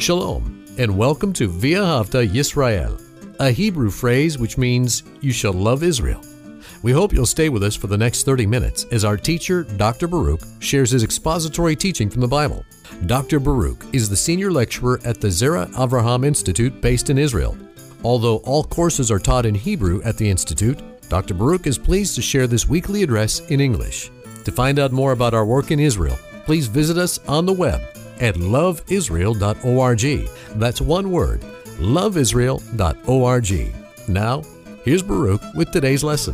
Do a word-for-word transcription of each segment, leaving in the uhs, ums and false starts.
Shalom, and welcome to V'ahavta Yisrael, a Hebrew phrase which means, you shall love Israel. We hope you'll stay with us for the next thirty minutes as our teacher, Doctor Baruch, shares his expository teaching from the Bible. Doctor Baruch is the senior lecturer at the Zera Avraham Institute based in Israel. Although all courses are taught in Hebrew at the Institute, Doctor Baruch is pleased to share this weekly address in English. To find out more about our work in Israel, please visit us on the web at love israel dot org. That's one word, love israel dot org. Now, here's Baruch with today's lesson.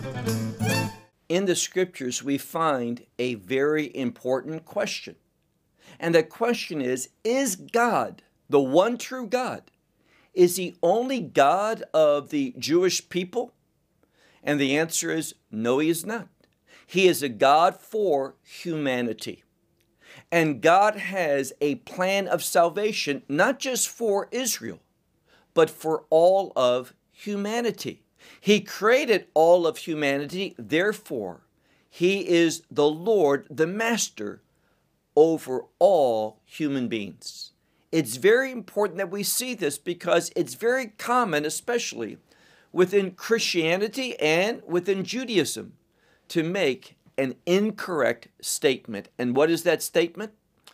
In the scriptures, we find a very important question. And the question is, is God, the one true God, is he only God of the Jewish people? And the answer is, no, he is not. He is a God for humanity. And God has a plan of salvation, not just for Israel, but for all of humanity. He created all of humanity, therefore, he is the Lord, the Master, over all human beings. It's very important that we see this because it's very common, especially within Christianity and within Judaism, to make an incorrect statement. And what is that statement?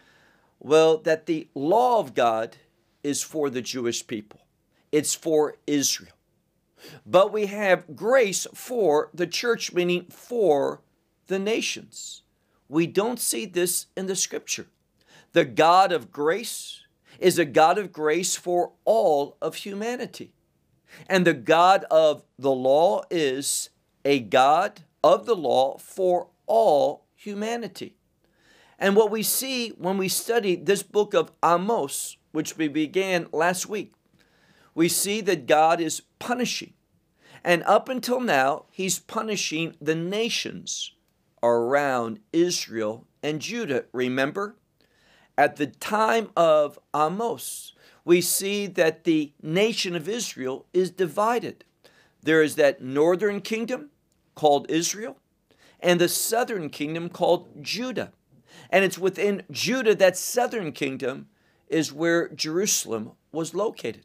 Well, that the law of God is for the Jewish people. It's for Israel. But we have grace for the church, meaning for the nations. We don't see this in the scripture. The God of grace is a God of grace for all of humanity. And the God of the law is a God of the law for all humanity. And what we see when we study this book of Amos, which we began last week, we see that God is punishing. And up until now, he's punishing the nations around Israel and Judah. Remember, at the time of Amos, we see that the nation of Israel is divided. There is that northern kingdom called Israel and the southern kingdom called Judah. And it's within Judah, that southern kingdom, is where Jerusalem was located.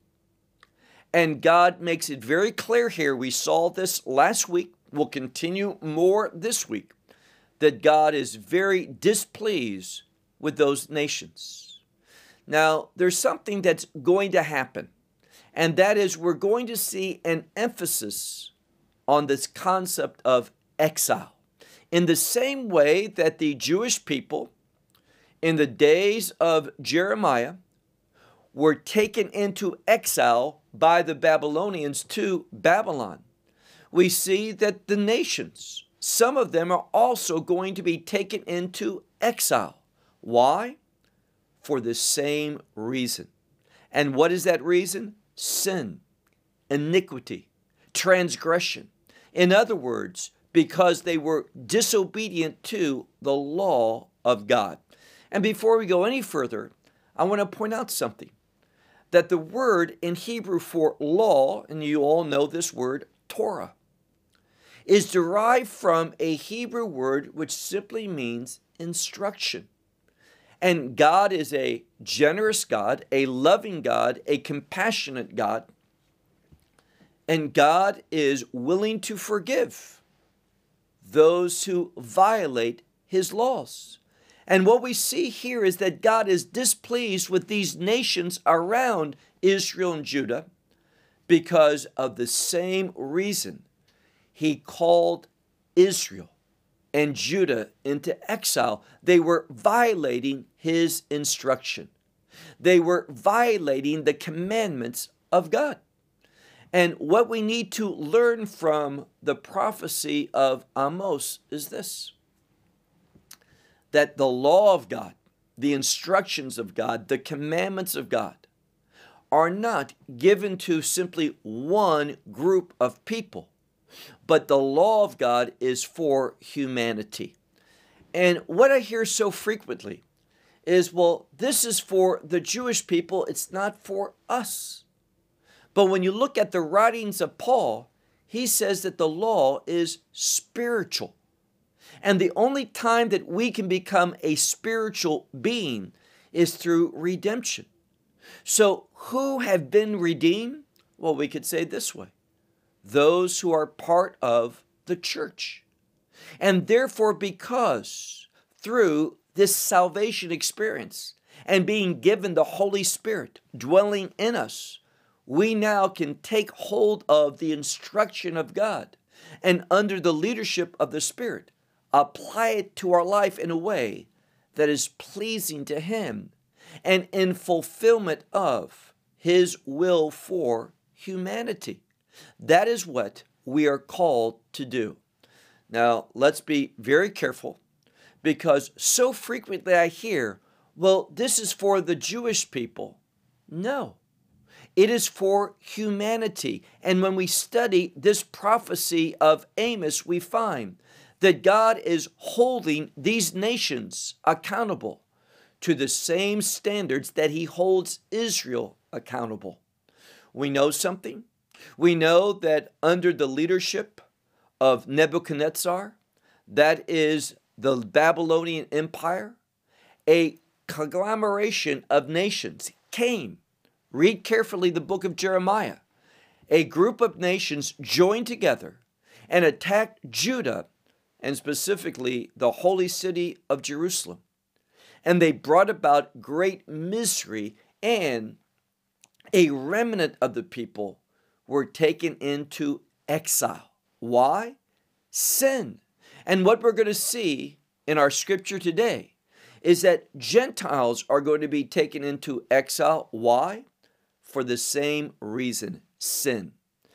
And God makes it very clear here. We saw this last week. We'll continue more this week. That God is very displeased with those nations. Now, there's something that's going to happen. And that is we're going to see an emphasis on this concept of exile. In the same way that the Jewish people in the days of Jeremiah were taken into exile by the Babylonians to Babylon, we see that the nations, some of them are also going to be taken into exile. Why? For the same reason. And what is that reason? Sin, iniquity, transgression. In other words, because they were disobedient to the law of God. And before we go any further, I want to point out something. That the word in Hebrew for law, and you all know this word, Torah, is derived from a Hebrew word which simply means instruction. And God is a generous God, a loving God, a compassionate God. And God is willing to forgive those who violate his laws. And what we see here is that God is displeased with these nations around Israel and Judah because of the same reason he called Israel and Judah into exile. They were violating his instruction. They were violating the commandments of God. And what we need to learn from the prophecy of Amos is this: that the law of God, the instructions of God, the commandments of God are not given to simply one group of people, but the law of God is for humanity. And what I hear so frequently is, well, this is for the Jewish people, it's not for us. But when you look at the writings of Paul, he says that the law is spiritual. And the only time that we can become a spiritual being is through redemption. So who have been redeemed? Well, we could say it this way: those who are part of the church. And therefore, because through this salvation experience and being given the Holy Spirit dwelling in us, we now can take hold of the instruction of God and under the leadership of the Spirit, apply it to our life in a way that is pleasing to Him and in fulfillment of His will for humanity. That is what we are called to do. Now, let's be very careful, because so frequently I hear, well, this is for the Jewish people. No, it is for humanity. And when we study this prophecy of Amos, we find that God is holding these nations accountable to the same standards that He holds Israel accountable. We know something. We know that under the leadership of Nebuchadnezzar, that is the Babylonian Empire, a conglomeration of nations came. Read carefully the book of Jeremiah. A group of nations joined together and attacked Judah, and specifically the holy city of Jerusalem. And they brought about great misery, and a remnant of the people were taken into exile. Why? Sin. And what we're going to see in our scripture today is that Gentiles are going to be taken into exile. Why? For the same reason, sin.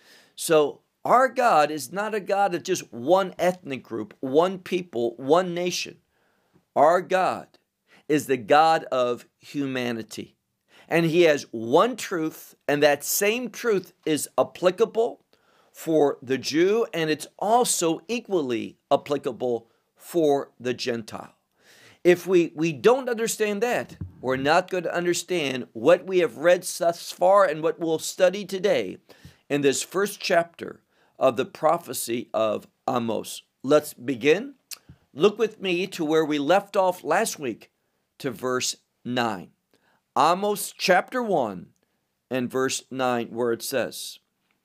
So our God is not a God of just one ethnic group, one people, one nation. Our God is the God of humanity. And He has one truth, and that same truth is applicable for the Jew, and it's also equally applicable for the Gentile. If we, we don't understand that, we're not going to understand what we have read thus far and what we'll study today in this first chapter of the prophecy of Amos. Let's begin. Look with me to where we left off last week, to verse nine. Amos chapter one and verse nine, where it says,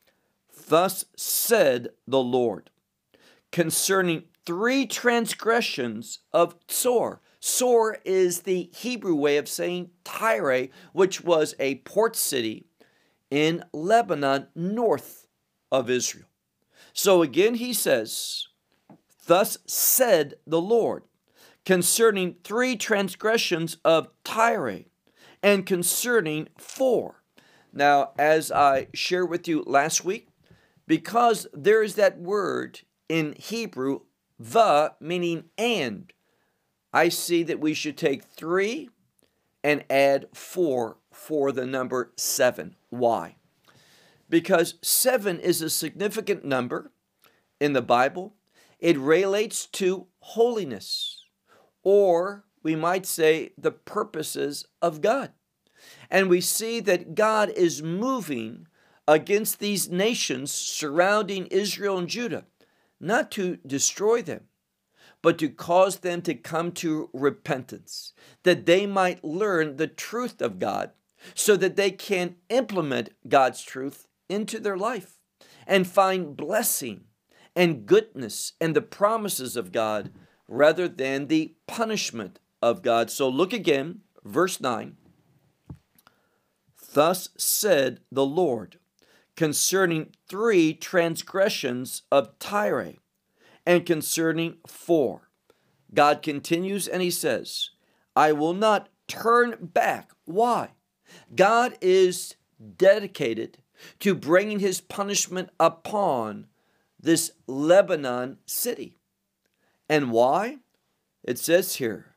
"Thus said the Lord, concerning three transgressions of Tsor." Tsor is the Hebrew way of saying Tyre, which was a port city in Lebanon, north of Israel. So again, he says, "Thus said the Lord, concerning three transgressions of Tyre, and concerning four." Now, as I shared with you last week, because there is that word in Hebrew, the, meaning and, I see that we should take three and add four for the number seven. Why? Because seven is a significant number in the Bible. It relates to holiness, or we might say the purposes of God. And we see that God is moving against these nations surrounding Israel and Judah, not to destroy them, but to cause them to come to repentance, that they might learn the truth of God, so that they can implement God's truth into their life and find blessing and goodness and the promises of God rather than the punishment of God. So look again, verse nine. "Thus said the Lord, concerning three transgressions of Tyre, and concerning four." God continues and He says, "I will not turn back." Why? God is dedicated to bringing His punishment upon this Lebanon city. And why? It says here,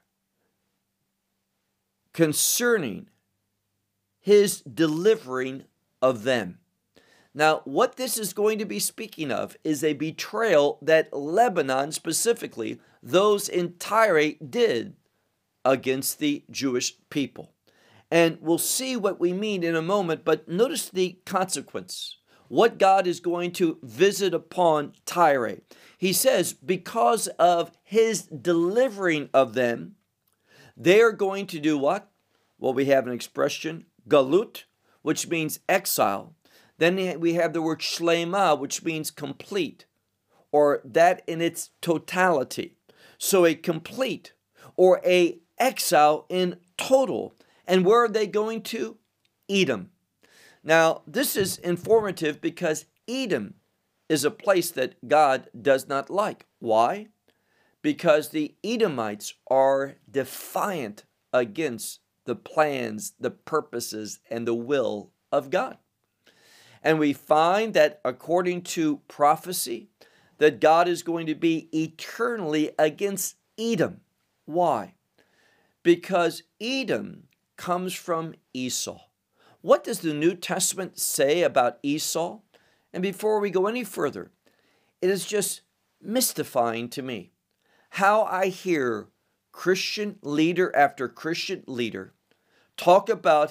concerning His delivering of them. Now, what this is going to be speaking of is a betrayal that Lebanon, specifically those in Tyre, did against the Jewish people. And we'll see what we mean in a moment, but notice the consequence. What God is going to visit upon Tyre. He says, because of His delivering of them, they are going to do what? Well, we have an expression, galut, which means exile. Then we have the word shlema, which means complete, or that in its totality. So a complete or a exile in total. And where are they going to? Edom. Now, this is informative because Edom is a place that God does not like. Why? Because the Edomites are defiant against the plans, the purposes, and the will of God. And we find that according to prophecy, that God is going to be eternally against Edom. Why? Because Edom comes from Esau. What does the New Testament say about Esau? And before we go any further, it is just mystifying to me how I hear Christian leader after Christian leader talk about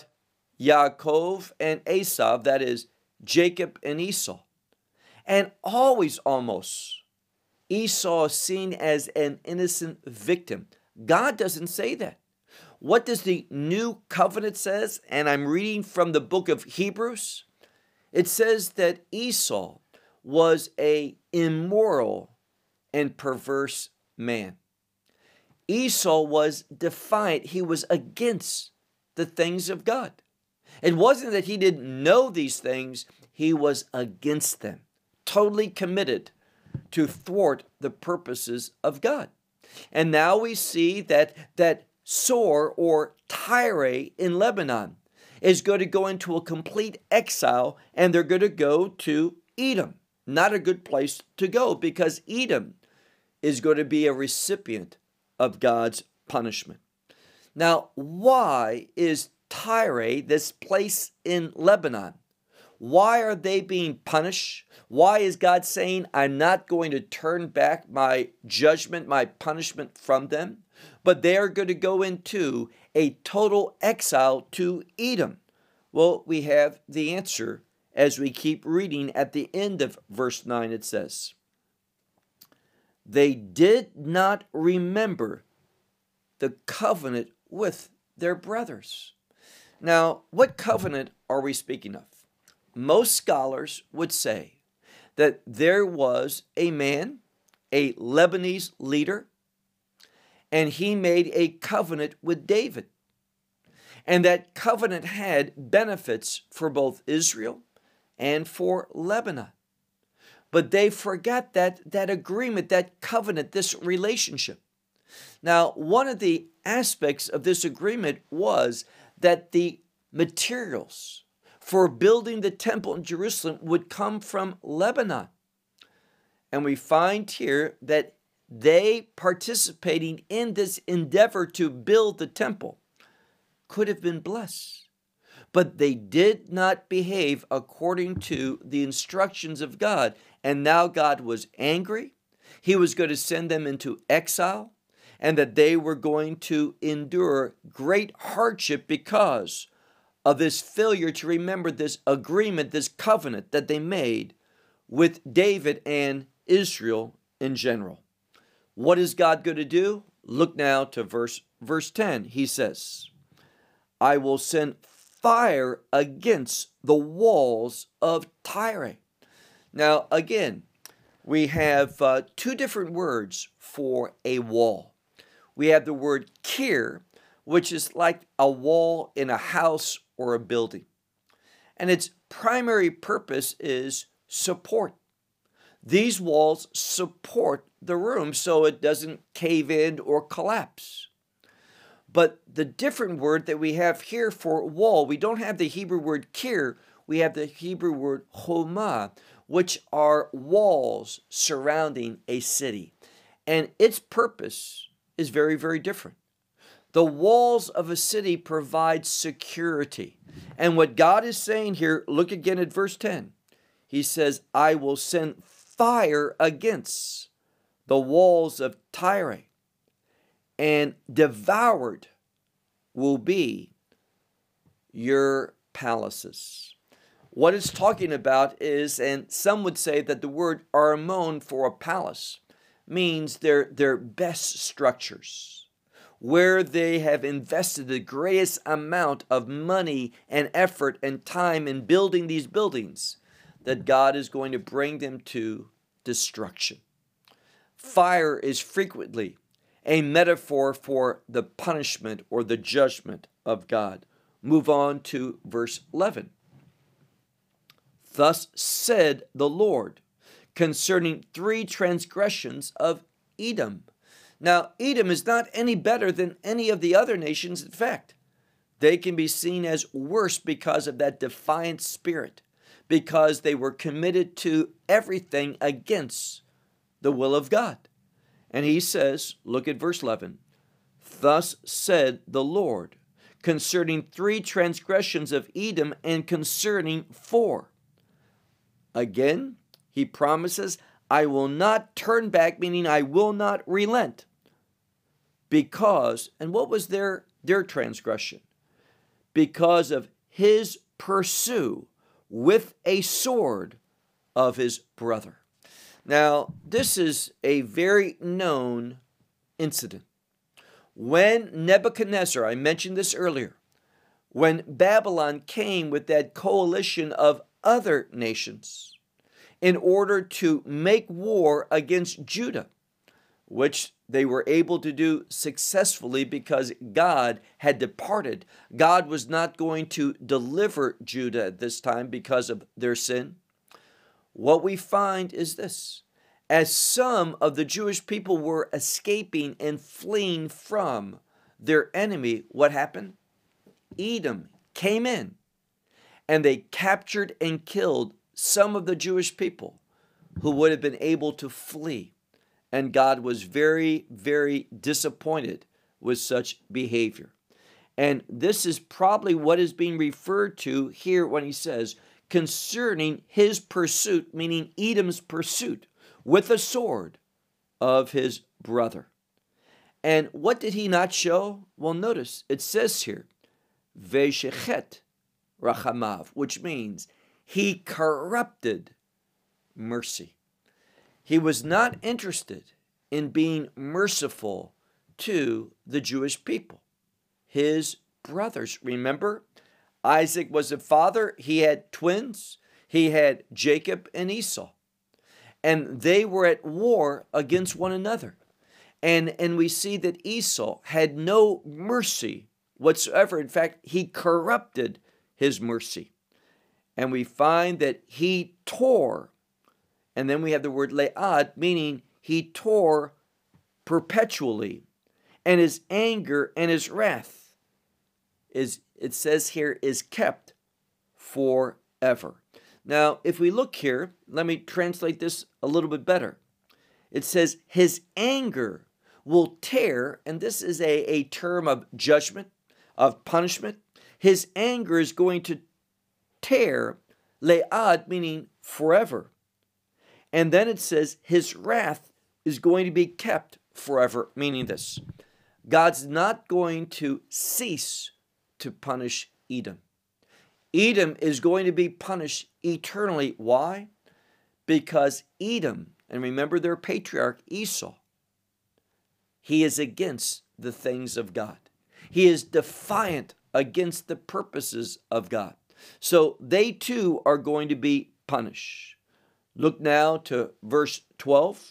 Yaakov and Esau, that is, Jacob and Esau. And always almost, Esau is seen as an innocent victim. God doesn't say that. What does the New Covenant says? And I'm reading from the book of Hebrews. It says that Esau was a immoral and perverse man. Esau was defiant. He was against the things of God. It wasn't that he didn't know these things. He was against them, totally committed to thwart the purposes of God. And now we see that that Sor or Tyre in Lebanon is going to go into a complete exile, and they're going to go to Edom. Not a good place to go, because Edom is going to be a recipient of God's punishment. Now, why is Tyre, this place in Lebanon, why are they being punished? Why is God saying, I'm not going to turn back my judgment, my punishment from them? But they are going to go into a total exile to Edom. Well, we have the answer as we keep reading. At the end of verse nine, it says, they did not remember the covenant with their brothers. Now, what covenant are we speaking of? Most scholars would say that there was a man, a Lebanese leader, and he made a covenant with David. And that covenant had benefits for both Israel and for Lebanon. But they forgot that, that agreement, that covenant, this relationship. Now, one of the aspects of this agreement was that the materials for building the temple in Jerusalem would come from Lebanon. And we find here that they participating in this endeavor to build the temple could have been blessed. But they did not behave according to the instructions of God. And now God was angry. He was going to send them into exile, and that they were going to endure great hardship because of this failure to remember this agreement, this covenant that they made with David and Israel in general. What is God going to do? Look now to verse, verse ten. He says, I will send fire against the walls of Tyre. Now, again, we have uh, two different words for a wall. We have the word kir, which is like a wall in a house or a building. And its primary purpose is support. These walls support the room so it doesn't cave in or collapse. But the different word that we have here for wall, we don't have the Hebrew word kir, we have the Hebrew word chomah, which are walls surrounding a city. And its purpose is very, very different. The walls of a city provide security. And what God is saying here, look again at verse ten. He says, I will send fire against the walls of Tyre, and devoured will be your palaces. What it's talking about is, and some would say that the word armon for a palace means their, their best structures, where they have invested the greatest amount of money and effort and time in building these buildings, that God is going to bring them to destruction. Fire is frequently a metaphor for the punishment or the judgment of God. Move on to verse eleven. Thus said the Lord concerning three transgressions of Edom. Now, Edom is not any better than any of the other nations. In fact, they can be seen as worse because of that defiant spirit, because they were committed to everything against the will of God. And he says, look at verse eleven, thus said the Lord concerning three transgressions of Edom and concerning four. Again, he promises, I will not turn back, meaning I will not relent. Because, and what was their, their transgression? Because of his pursue with a sword of his brother. Now, this is a very known incident. When Nebuchadnezzar, I mentioned this earlier, when Babylon came with that coalition of other nations in order to make war against Judah, which they were able to do successfully because God had departed. God was not going to deliver Judah at this time because of their sin. What we find is this. As some of the Jewish people were escaping and fleeing from their enemy, what happened? Edom came in and they captured and killed some of the Jewish people who would have been able to flee. And God was very, very disappointed with such behavior. And this is probably what is being referred to here when he says, concerning his pursuit, meaning Edom's pursuit, with a sword of his brother. And what did he not show? Well, notice, it says here, Veshechet Rachamav, which means he corrupted mercy. He was not interested in being merciful to the Jewish people, his brothers. Remember, Isaac was a father. He had twins. He had Jacob and Esau. And they were at war against one another. And, and we see that Esau had no mercy whatsoever. In fact, he corrupted his mercy. And we find that he tore, and then we have the word le'ad, meaning he tore perpetually. And his anger and his wrath is, it says here, is kept forever. Now, if we look here, let me translate this a little bit better. It says, his anger will tear, and this is a, a term of judgment, of punishment. His anger is going to tear, le'ad, meaning forever. And then it says, his wrath is going to be kept forever, meaning this. God's not going to cease to punish Edom. Edom is going to be punished eternally. Why? Because Edom, and remember their patriarch Esau, he is against the things of God. He is defiant against the purposes of God. So they too are going to be punished. Look now to verse twelve.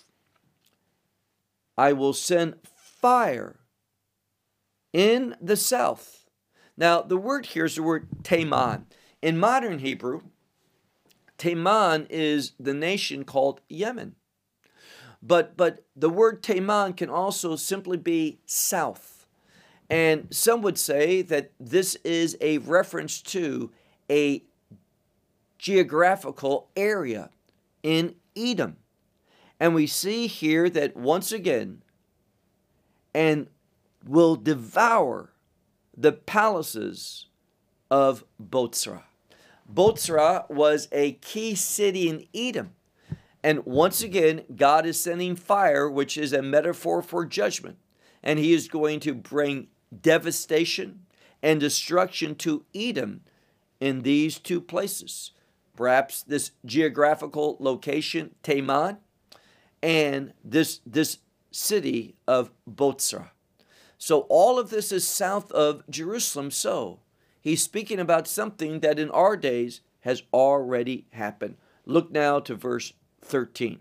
I will send fire in the south. Now, the word here is the word Teman. In modern Hebrew, Teman is the nation called Yemen. But, but the word Teman can also simply be south. And some would say that this is a reference to a geographical area in Edom. And we see here that once again, and will devour the palaces of Botzrah. Botzrah was a key city in Edom. And once again, God is sending fire, which is a metaphor for judgment. And he is going to bring devastation and destruction to Edom in these two places. Perhaps this geographical location, Teman, and this, this city of Botzrah. So all of this is south of Jerusalem. So he's speaking about something that in our days has already happened. Look now to verse thirteen.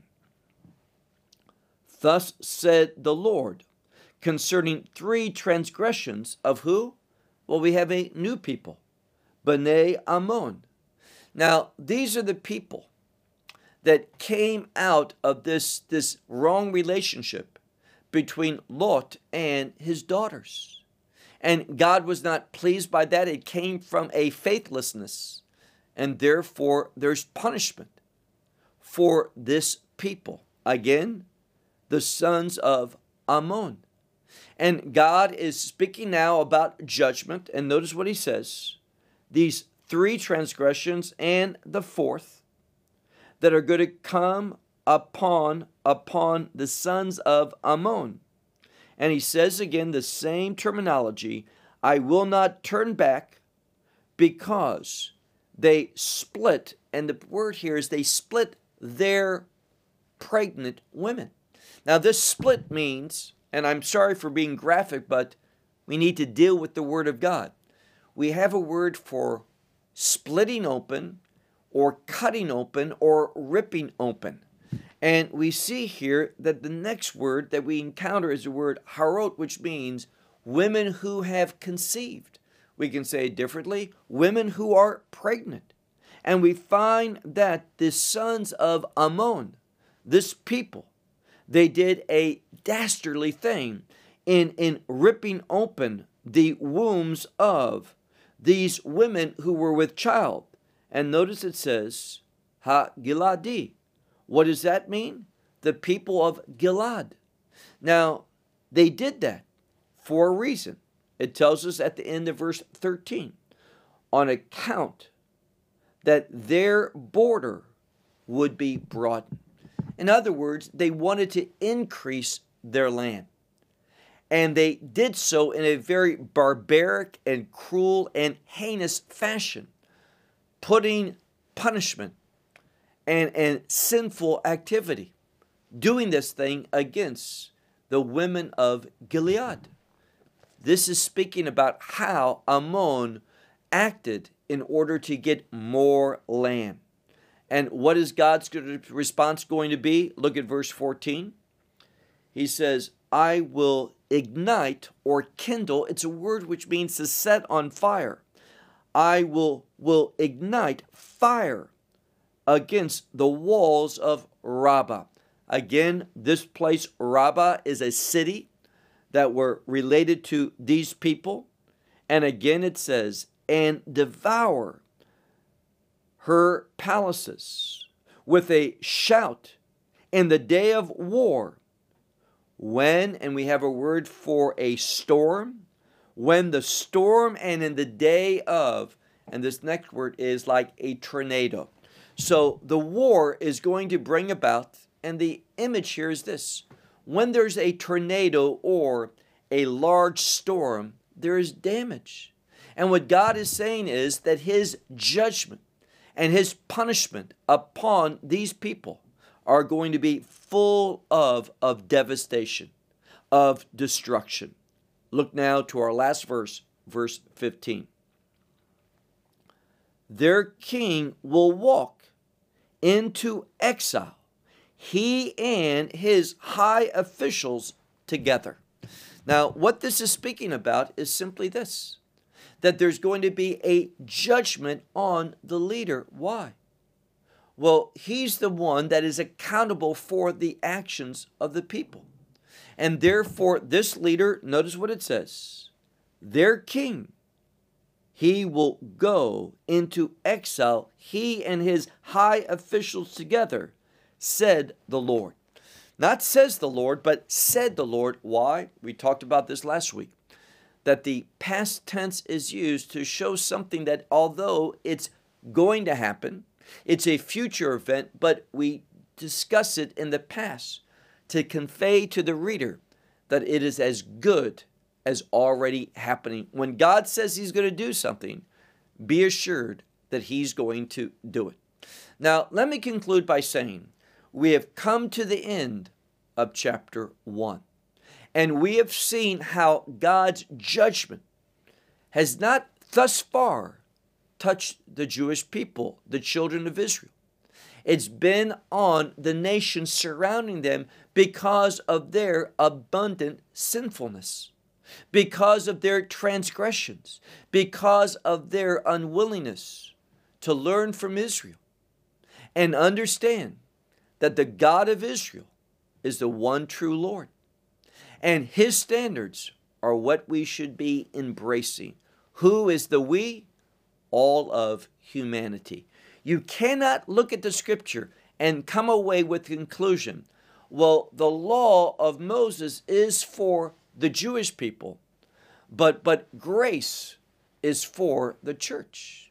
Thus said the Lord concerning three transgressions of who? Well, we have a new people, Bnei Ammon. Now, these are the people that came out of this, this wrong relationship between Lot and his daughters. And God was not pleased by that. It came from a faithlessness. And therefore, there's punishment for this people. Again, the sons of Ammon. And God is speaking now about judgment. And notice what he says. These three transgressions and the fourth that are going to come upon, upon the sons of Ammon. And he says again the same terminology. I will not turn back because they split. And the word here is they split their pregnant women. Now this split means, and I'm sorry for being graphic, but we need to deal with the word of God. We have a word for splitting open or cutting open or ripping open. And we see here that the next word that we encounter is the word harot, which means women who have conceived. We can say it differently, women who are pregnant. And we find that the sons of Ammon, this people, they did a dastardly thing in, in ripping open the wombs of these women who were with child. And notice it says, Ha-Giladi. What does that mean? The people of Gilad. Now, they did that for a reason. It tells us at the end of verse thirteen, on account that their border would be broadened. In other words, they wanted to increase their land. And they did so in a very barbaric and cruel and heinous fashion, putting punishment and, and sinful activity, doing this thing against the women of Gilead. This is speaking about how Ammon acted in order to get more land. And what is God's response going to be? Look at verse fourteen. He says, I will ignite or kindle. It's a word which means to set on fire. I will, will ignite fire against the walls of Rabbah. Again, this place, Rabbah, is a city that were related to these people. And again it says, and devour her palaces with a shout in the day of war. When, and we have a word for a storm, when the storm and in the day of, and this next word is like a tornado. So the war is going to bring about, and the image here is this. When there's a tornado or a large storm, there is damage. And what God is saying is that his judgment and his punishment upon these people are going to be full of, of devastation, of destruction. Look now to our last verse, verse fifteen. Their king will walk into exile, he and his high officials together. Now, what this is speaking about is simply this, that there's going to be a judgment on the leader. Why? Well, he's the one that is accountable for the actions of the people. And therefore, this leader, notice what it says, their king, he will go into exile, he and his high officials together, said the Lord. Not says the Lord, but said the Lord. Why? We talked about this last week. That the past tense is used to show something that although it's going to happen, it's a future event, but we discuss it in the past to convey to the reader that it is as good as already happening. When God says he's going to do something, be assured that he's going to do it. Now, let me conclude by saying we have come to the end of chapter one. And we have seen how God's judgment has not thus far touched the Jewish people, the children of Israel. It's been on the nations surrounding them because of their abundant sinfulness, because of their transgressions, because of their unwillingness to learn from Israel and understand that the God of Israel is the one true Lord. And His standards are what we should be embracing. Who is the we? All of humanity. You cannot look at the Scripture and come away with the conclusion, well, the law of Moses is for the Jewish people, but, but grace is for the church.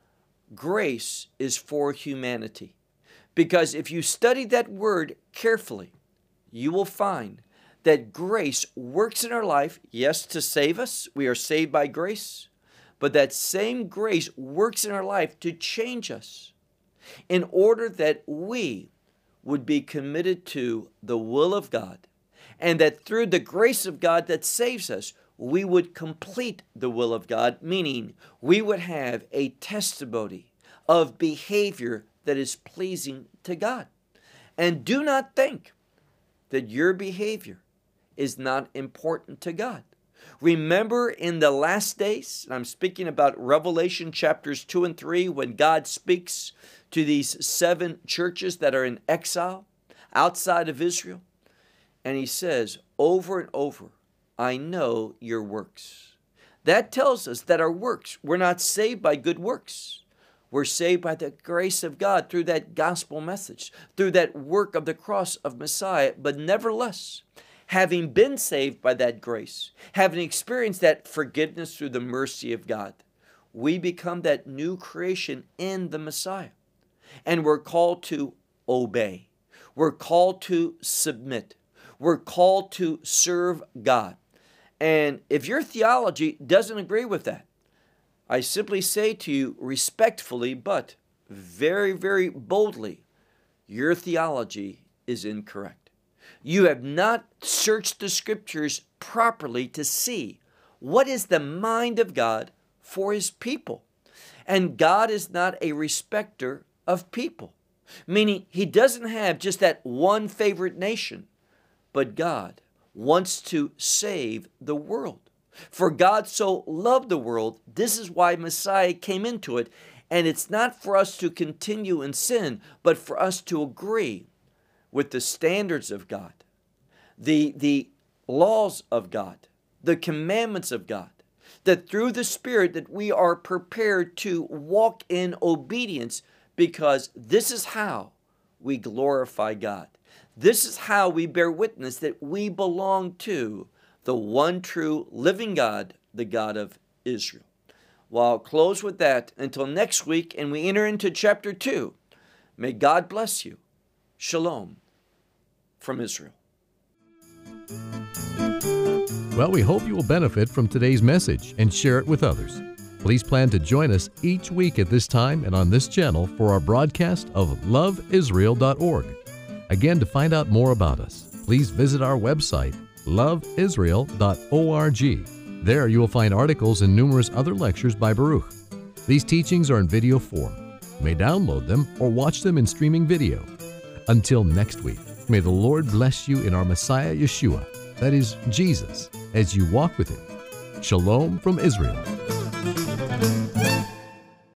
Grace is for humanity. Because if you study that word carefully, you will find that grace works in our life, yes, to save us. We are saved by grace. But that same grace works in our life to change us in order that we would be committed to the will of God, and that through the grace of God that saves us, we would complete the will of God, meaning we would have a testimony of behavior that is pleasing to God. And do not think that your behavior is not important to God. Remember in the last days, and I'm speaking about Revelation chapters two and three, when God speaks to these seven churches that are in exile outside of Israel, and He says over and over, I know your works. That tells us that our works, we're not saved by good works. We're saved by the grace of God through that gospel message, through that work of the cross of Messiah. But nevertheless, having been saved by that grace, having experienced that forgiveness through the mercy of God, we become that new creation in the Messiah. And we're called to obey. We're called to submit. We're called to serve God. And if your theology doesn't agree with that, I simply say to you respectfully, but very, very boldly, your theology is incorrect. You have not searched the Scriptures properly to see what is the mind of God for His people. And God is not a respecter of people, meaning He doesn't have just that one favorite nation, but God wants to save the world. For God so loved the world, this is why Messiah came into it, and it's not for us to continue in sin, but for us to agree with the standards of God, the, the laws of God, the commandments of God, that through the Spirit that we are prepared to walk in obedience, because this is how we glorify God. This is how we bear witness that we belong to the one true living God, the God of Israel. Well, I'll close with that until next week, and we enter into chapter two. May God bless you. Shalom from Israel. Well, we hope you will benefit from today's message and share it with others. Please plan to join us each week at this time and on this channel for our broadcast of love israel dot org. Again, to find out more about us, please visit our website, love israel dot org. There you will find articles and numerous other lectures by Baruch. These teachings are in video form. You may download them or watch them in streaming video. Until next week, may the Lord bless you in our Messiah Yeshua, that is Jesus, as you walk with Him. Shalom from Israel.